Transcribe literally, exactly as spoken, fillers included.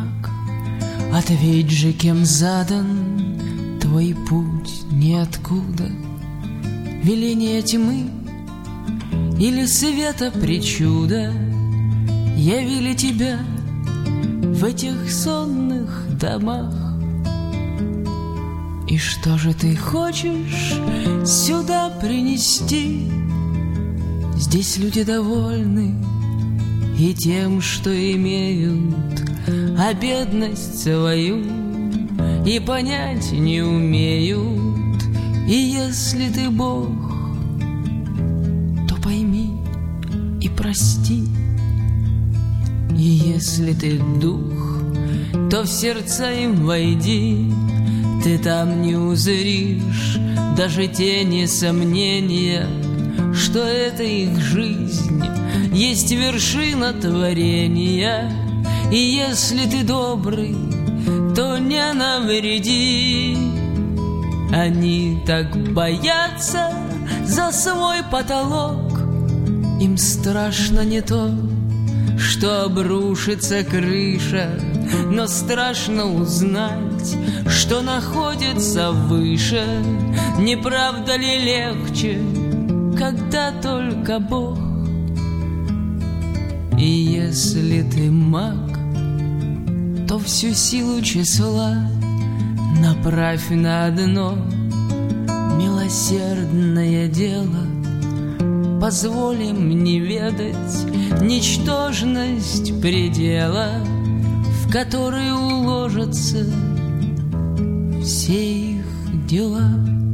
маг, ответь же, кем задан твой путь ниоткуда. Веление тьмы или света причуда явили тебя в этих сонных домах. И что же ты хочешь сюда принести? Здесь люди довольны и тем, что имеют, а бедность свою и понять не умеют. И если ты Бог, то пойми и прости. И если ты дух, то в сердца им войди. Ты там не узришь даже тени сомнения, что это их жизнь есть вершина творения. И если ты добрый, то не навреди. Они так боятся за свой потолок, им страшно не то, что обрушится крыша, но страшно узнать, что находится выше. Не правда ли легче, когда только Бог? И если ты маг, то всю силу числа направь на одно милосердное дело. Позволим не ведать ничтожность предела, в который уложатся все их дела.